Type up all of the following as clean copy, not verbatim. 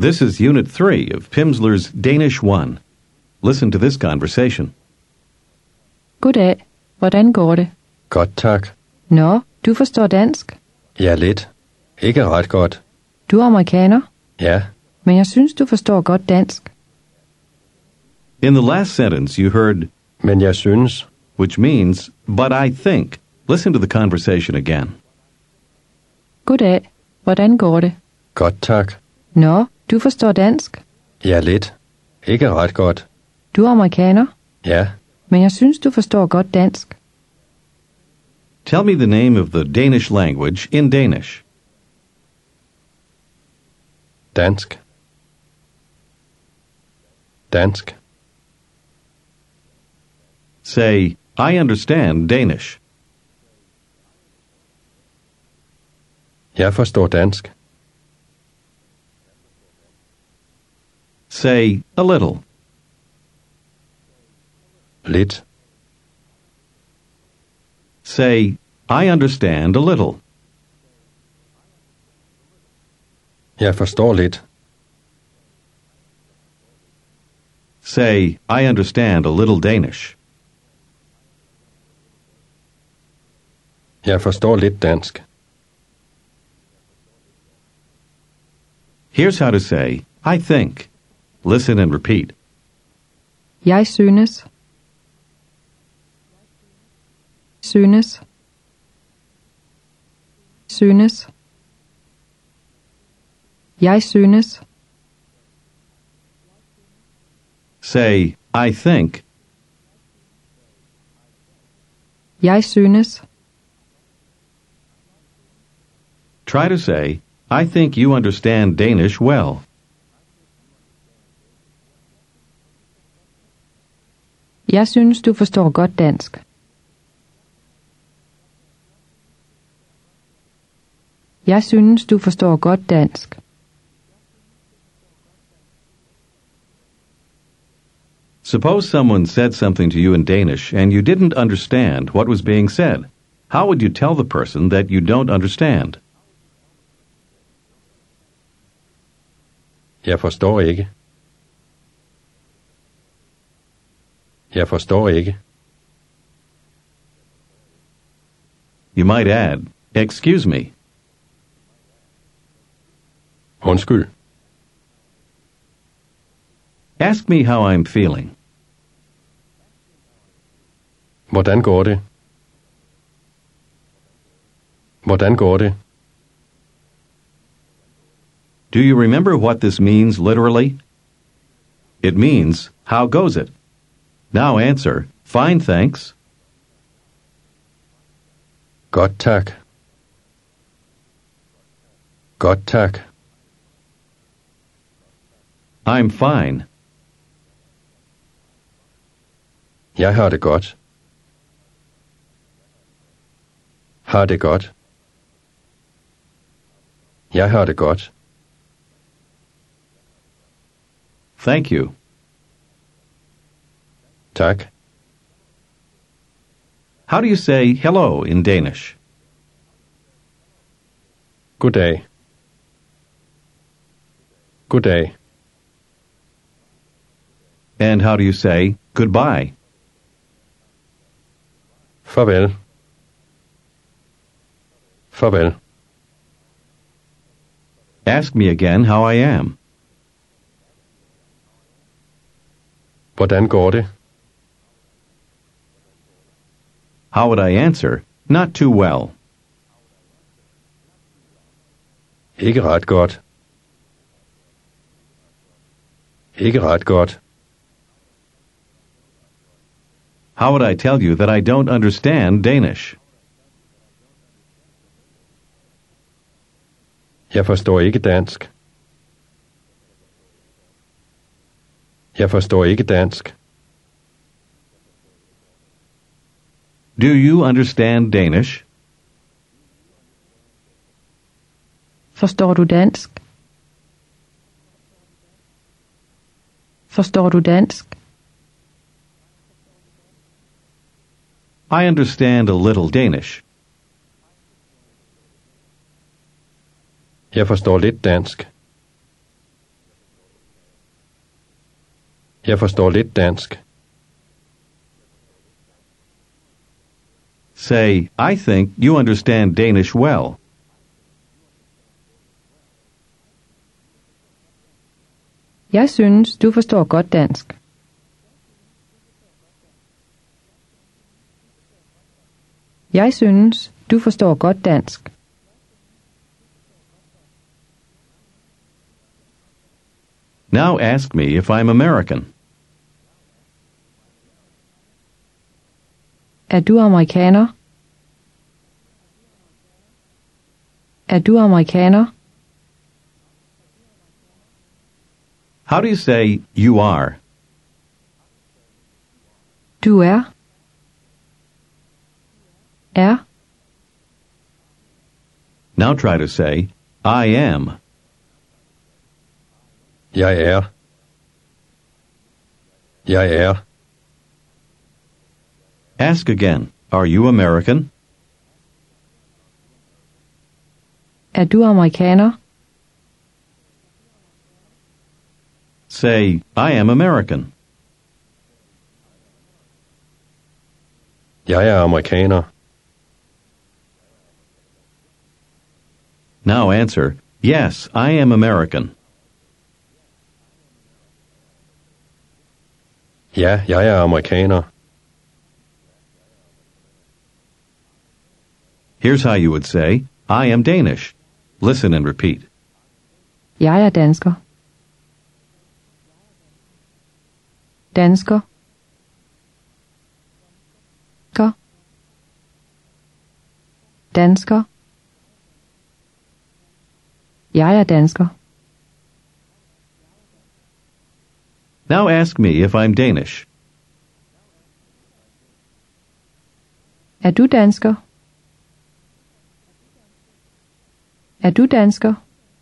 This is Unit 3 of Pimsleur's Danish 1. Listen to this conversation. Goddag. Hvordan går det? Godt, tak. Nå, du forstår dansk? Ja, lidt. Ikke ret godt. Du er amerikaner? Ja, Men jeg synes, du forstår godt dansk. In the last sentence, you heard, men jeg synes. which means, but I think. Listen to the conversation again. Goddag. Hvordan går det? Godt, tak. Nå, du forstår dansk? Ja, lidt. Ikke ret godt. Du er amerikaner? Ja, Men jeg synes, du forstår godt dansk. Tell me the name of the Danish language in Danish. dansk. Dansk. Say, I understand Danish. Jeg forstår dansk. Say, a little. Lidt. Say, I understand a little. Jeg forstår lidt. Say, I understand a little Danish. Jeg forstår lidt dansk. Here's how to say, I think. Listen and repeat. Jeg synes. Synes. Synes. Jeg synes. Say, I think. Jeg synes. Try to say, I think you understand Danish well. Jeg synes, du forstår godt dansk. Jeg synes, du forstår godt dansk. Suppose someone said something to you in Danish and you didn't understand what was being said. How would you tell the person that you don't understand? Jeg forstår ikke. Jeg forstår ikke. You might add, excuse me. Undskyld. Ask me how I'm feeling. Hvordan går det? Hvordan går det? Do you remember what this means literally? It means, how goes it? Now answer, fine thanks. Godt, tak. Godt, tak. I'm fine. Jeg har det godt. Har det godt. Jeg har det godt. Thank you. Tak. How do you say hello in Danish? Goddag. Goddag. And how do you say goodbye? Farvel. Farvel. Ask me again how I am. Hvordan går det? How would I answer? Not too well. Ikke ret godt. Ikke ret godt. How would I tell you that I don't understand Danish? Jeg forstår ikke dansk. Jeg forstår ikke dansk. Do you understand Danish? Forstår du dansk? Forstår du dansk? I understand a little Danish. Jeg forstår lidt dansk. Jeg forstår lidt dansk. Say, I think you understand Danish well. Jeg synes, du forstår godt dansk. Jeg synes, du forstår godt dansk. Now ask me if I'm American. Er du amerikaner? Er du amerikaner? How do you say you are? Du er. Er. Now try to say, I am. Jeg er. Jeg er. Ask again, are you American? Er du amerikaner? Say, I am American. Jeg er amerikaner. Now answer, yes, I am American. Ja, jeg er amerikaner. Here's how you would say, I am Danish. Listen and repeat. Jeg er dansker. Dansker. Dansker. Dansker. Jeg er dansker. Now ask me if I'm Danish. Er du dansker? Er du dansker?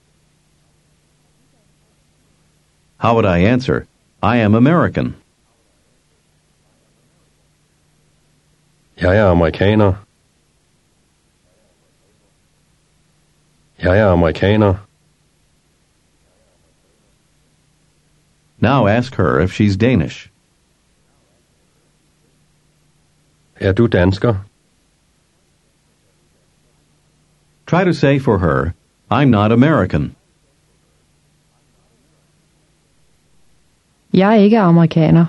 How would I answer? I am American. Jeg er amerikaner. Jeg er amerikaner. Now ask her if she's Danish. Er du dansker? Try to say for her, I'm not American. Jeg er ikke amerikaner.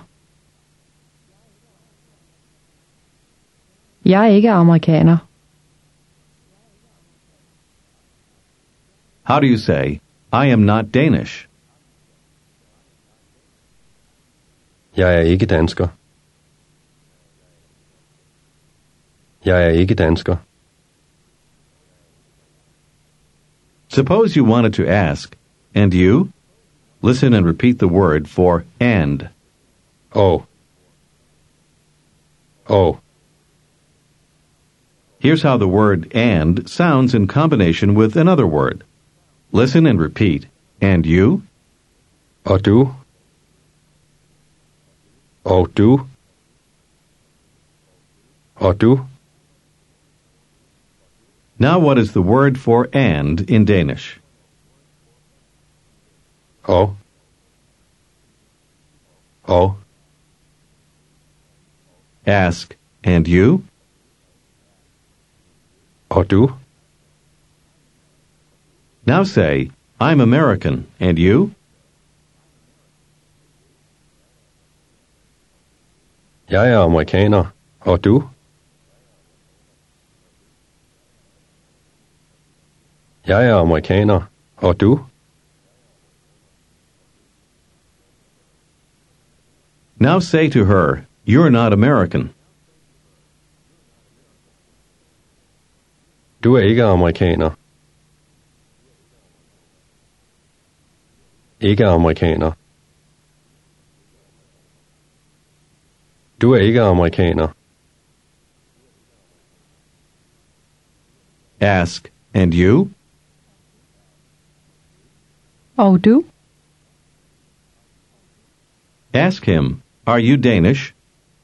Jeg er ikke amerikaner. How do you say, I am not Danish? Jeg er ikke dansker. Jeg er ikke dansker. Suppose you wanted to ask, and you? Listen and repeat the word for and. Oh. Oh. Here's how the word and sounds in combination with another word. Listen and repeat. And you? Og du? Og du? Og du? Now what is the word for and in Danish? Og? Og? Ask, and you? Og du? Now say, I'm American, and you? Jeg er amerikaner. Og du? Jeg er amerikaner. Og du? Now say to her, you're not American. Du er ikke amerikaner. Ikke amerikaner. Du er ikke amerikaner. Ask, and you? Og du? Ask him, are you Danish?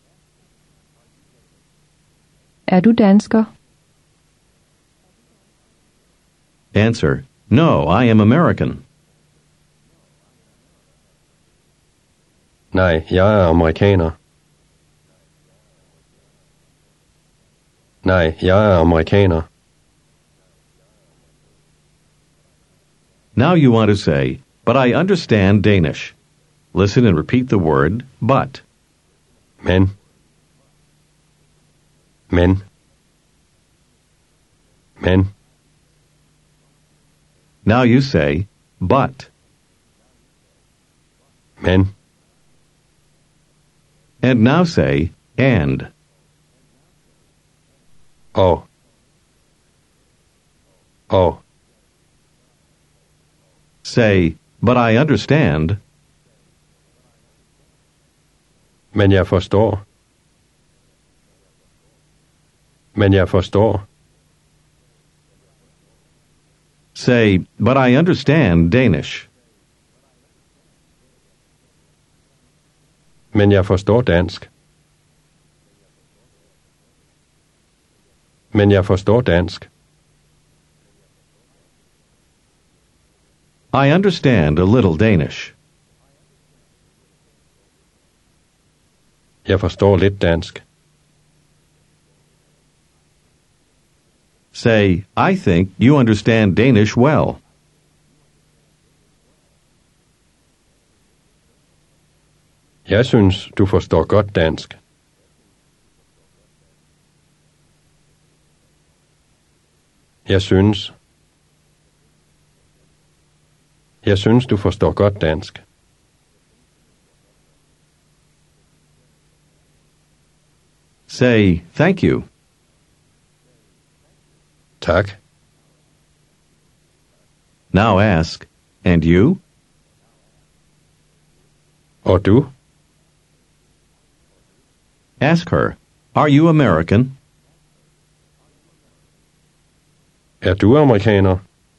Er du dansker? Answer, no, I am American. Nej, jeg er amerikaner. Nej, jeg er amerikaner. Now you want to say, but I understand Danish. Listen and repeat the word, but. Men. Men. Men. Now you say, but. Men. And now say, and. Og. Og. Say, but I understand. Men jeg forstår. Men jeg forstår. Say, but I understand Danish. Men jeg forstår dansk. Men jeg forstår dansk. I understand a little Danish. Jeg forstår lidt dansk. Say, I think you understand Danish well. Jeg synes, du forstår godt dansk. Jeg synes. Jeg synes, du forstår godt dansk. Say, thank you. Tak. Now ask, and you? Og du? Ask her, are you American? Er du amerikaner?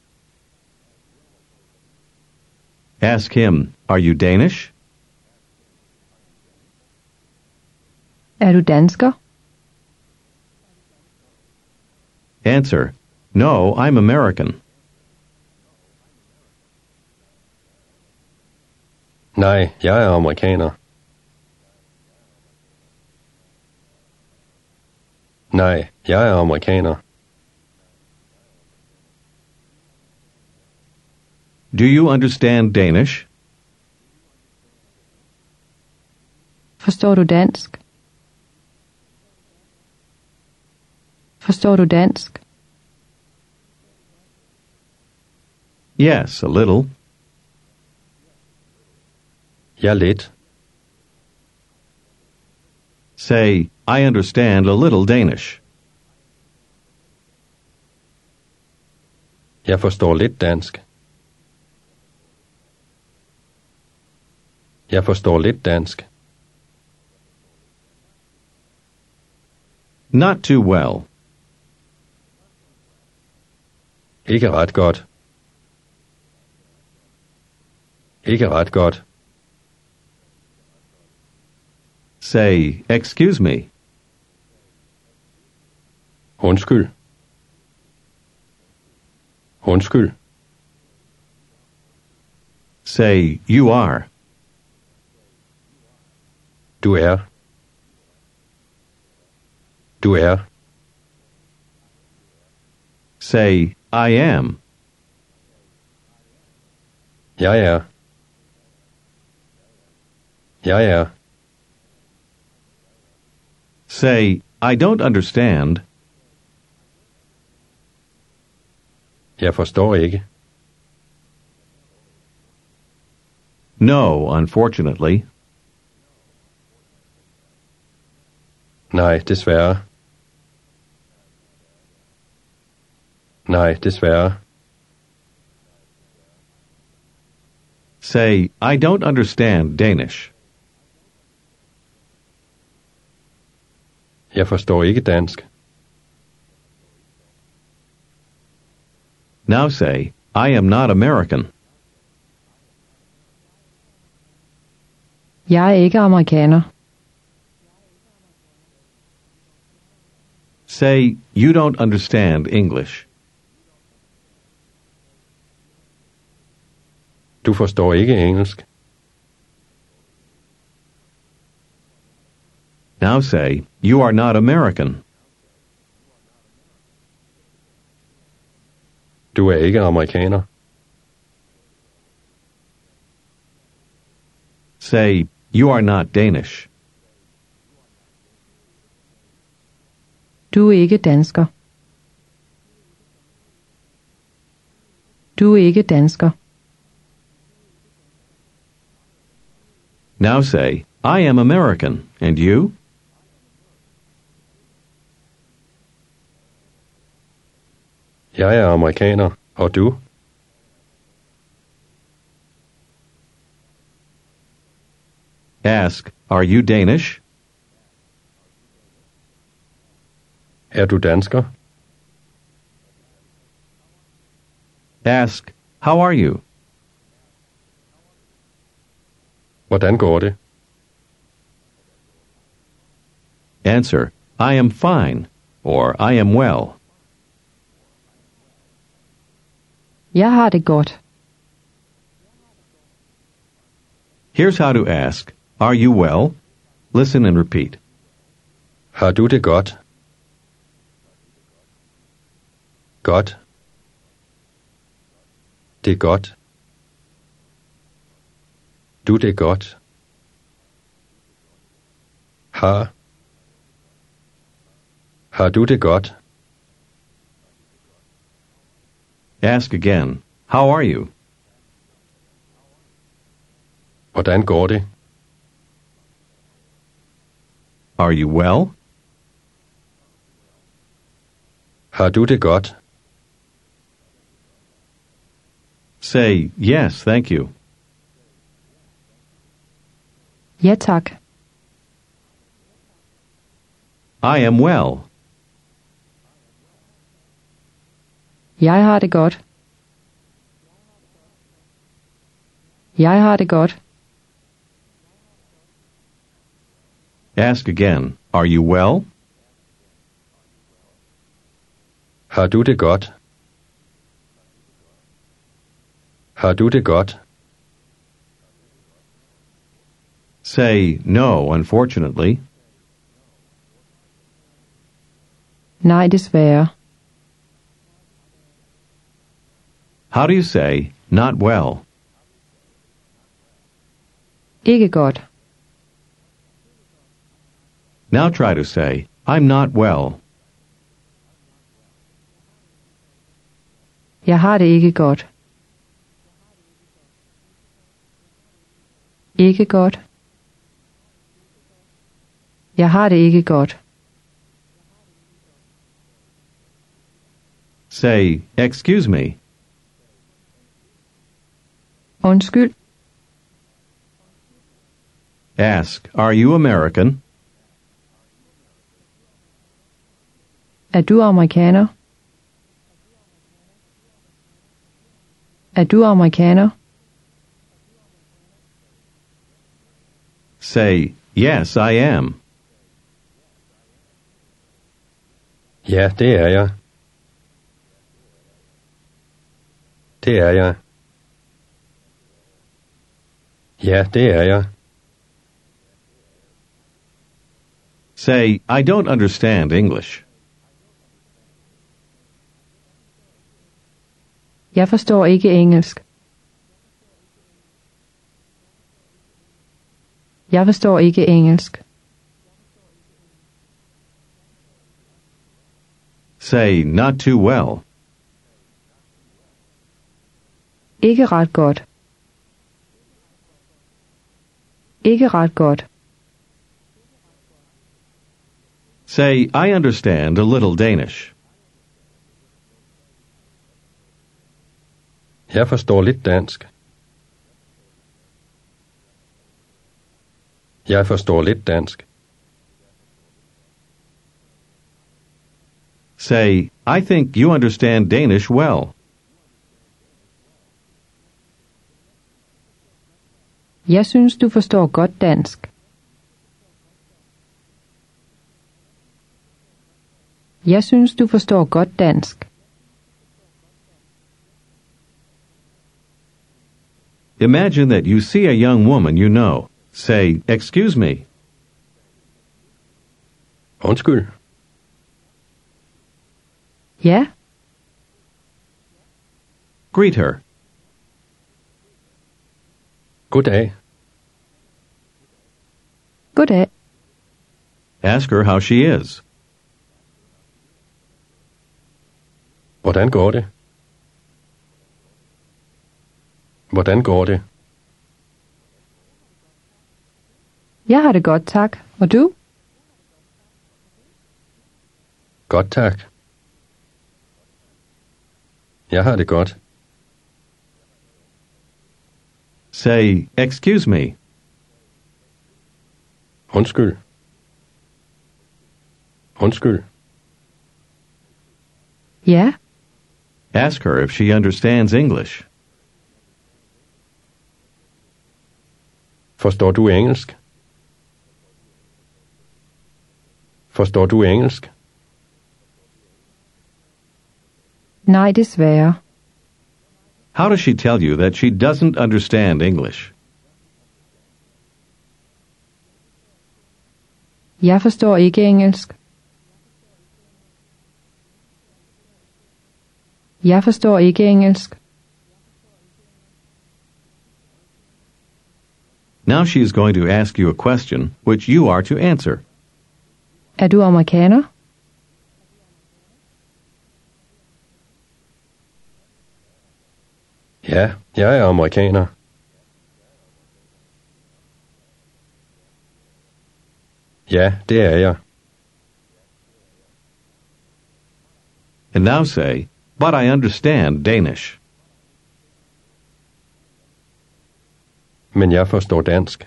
Ask him, are you Danish? Er du dansker? Answer, no, I'm American. Nej, jeg er amerikaner. Nej, jeg er amerikaner. Do you understand Danish? Forstår du dansk? Forstår du dansk? Yes, a little. Jeg lidt. Say, I understand a little Danish. Jeg forstår lidt dansk. Jeg forstår lidt dansk. Not too well. Ikke ret godt. Ikke ret godt. Say, excuse me. Undskyld. Undskyld. Say, you are. Du er. Du er. Say, I am. Jeg er. Jeg er. Say, I don't understand. Jeg forstår ikke. No, unfortunately. Nej, desværre. Nej, desværre. Say, I don't understand Danish. Jeg forstår ikke dansk. Now say, I am not American. Jeg er ikke amerikaner. Say, you don't understand English. Du forstår ikke engelsk. Now say, you are not American. Du er ikke amerikaner. Say, you are not Danish. Du er ikke dansker. Du er ikke dansker. Now say, I am American, and you? Jeg er amerikaner, og du? Ask, are you Danish? Er du dansker? Ask, how are you? Hvordan går det? Answer, I am fine, or I am well. Jeg har det godt. Here's how to ask, are you well? Listen and repeat. Har du det godt? Godt. Det er godt. Du det godt. Har. Har du det godt? Ask again, how are you? Hvordan går det? Are you well? Har du det godt? Say, yes, thank you. Ja tak. I am well. Jeg har det godt. Jeg har det godt. Ask again, are you well? Har du det godt? Har du det godt? Say, no, unfortunately. Nej, desværre. How do you say, not well? Ikke godt. Now try to say, I'm not well. Jeg har det ikke godt. Ikke godt. Jeg har det ikke godt. Say, excuse me. Undskyld. Ask, are you American? Er du amerikaner? Er du amerikaner? Say, yes, I am. Ja, det er jeg. Det er jeg. Ja, det er jeg. Say, I don't understand English. Jeg forstår ikke engelsk. Jeg forstår ikke engelsk. Say, not too well. Ikke ret godt. Ikke ret godt. Say, I understand a little Danish. Jeg forstår lidt dansk. Jeg forstår lidt dansk. Say, I think you understand Danish well. Jeg synes, du forstår godt dansk. Jeg synes, du forstår godt dansk. Imagine that you see a young woman you know. Say, excuse me. Undskyld. Ja, Greet her. Goddag. goddag. Ask her how she is. Hvordan går det? Hvordan går det? Jeg har det godt, tak. Og du? Godt, tak. Jeg har det godt. Say, excuse me. Undskyld. Undskyld. Ja, Ask her if she understands English. Forstår du engelsk? Forstår du engelsk? nej desværre. How does she tell you that she doesn't understand English? Jeg forstår ikke engelsk. Jeg forstår ikke engelsk. Now she is going to ask you a question which you are to answer. Er du amerikaner? Ja, jeg er amerikaner. Ja, det er jeg. And now say, but I understand Danish. Men jeg forstår dansk.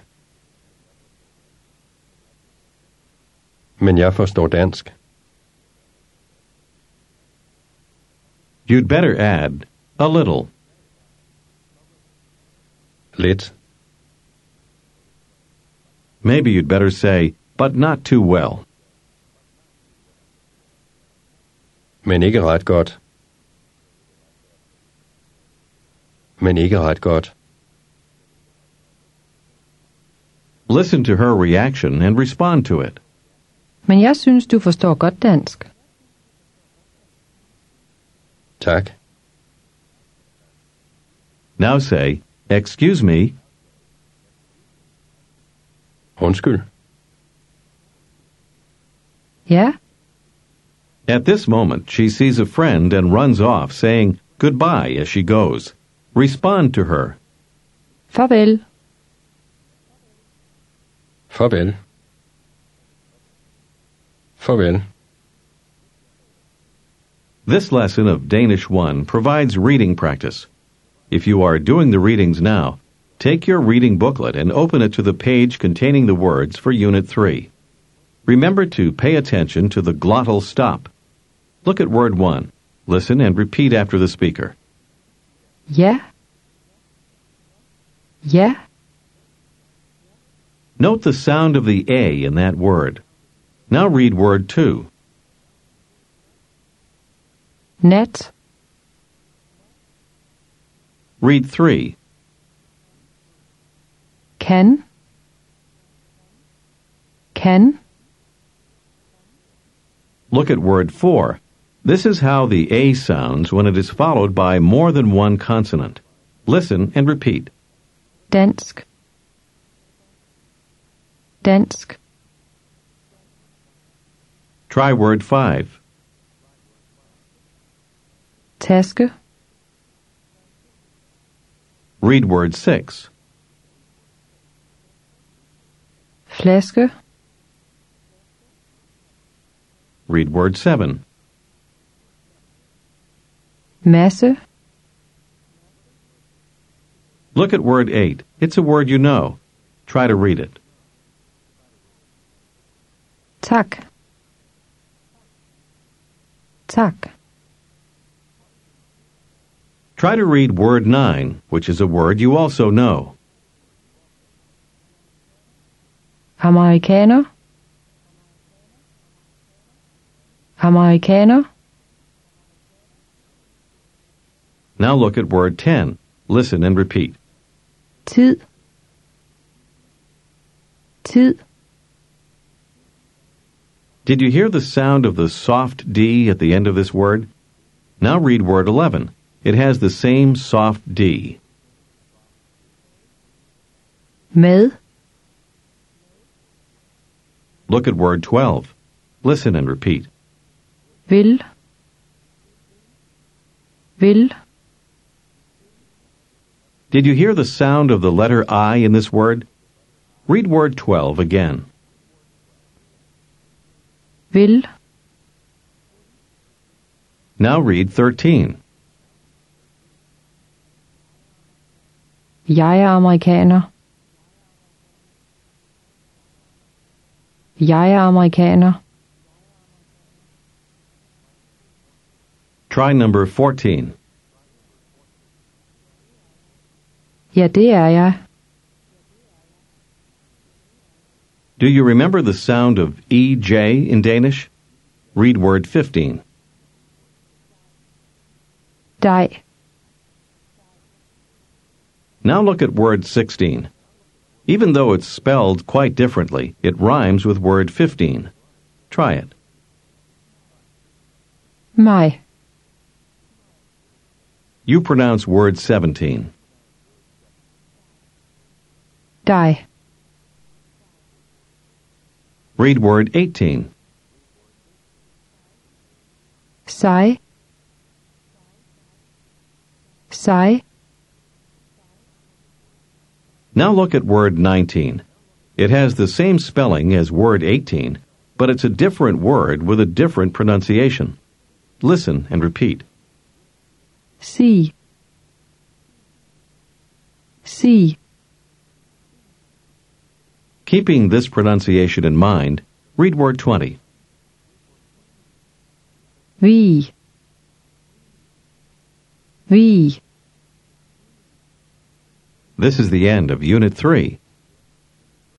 Men jeg forstår dansk. You'd better add a little. Lidt. Maybe you'd better say, but not too well. Men ikke ret godt. Men ikke ret godt. Listen to her reaction and respond to it. Men jeg synes, du forstår godt dansk. Tak. Now say, excuse me, Undskyld. Ja, At this moment, she sees a friend and runs off, saying goodbye as she goes. Respond to her. farvel. Farvel. Farvel. This lesson of Danish 1 provides reading practice. If you are doing the readings now, take your reading booklet and open it to the page containing the words for Unit 3. Remember to pay attention to the glottal stop. Look at word 1. Listen and repeat after the speaker. Ja. Ja. Note the sound of the A in that word. Now read word 2. Nat. Read 3. Kan. Kan. Look at word 4. This is how the A sounds when it is followed by more than one consonant. Listen and repeat. Dansk. Dansk. Try word 5. Taske. Read word 6. Flaske. Read word 7. Masse. Look at word 8. It's a word you know. Try to read it. Tak. Tak. Try to read word 9, which is a word you also know. Amerikaner. Amerikaner. Now look at word 10. Listen and repeat. Tid. Tid. Did you hear the sound of the soft D at the end of this word? Now read word 11. It has the same soft D. Med. Look at word 12. Listen and repeat. Vil. Vil. Did you hear the sound of the letter I in this word? Read word 12 again. Vil. Now read 13. Jeg er amerikaner. Jeg er amerikaner. Try number 14. Ja, det er jeg. Do you remember the sound of EJ in Danish? Read word 15. Dej. Now look at word 16. Even though it's spelled quite differently, it rhymes with word 15. Try it. Mig. You pronounce word 17. Dig. Read word 18. Sig. Sig. Now look at word 19. It has the same spelling as word 18, but it's a different word with a different pronunciation. Listen and repeat. Sig. Sig. Keeping this pronunciation in mind, read word 20. Vi. Vi. This is the end of Unit 3.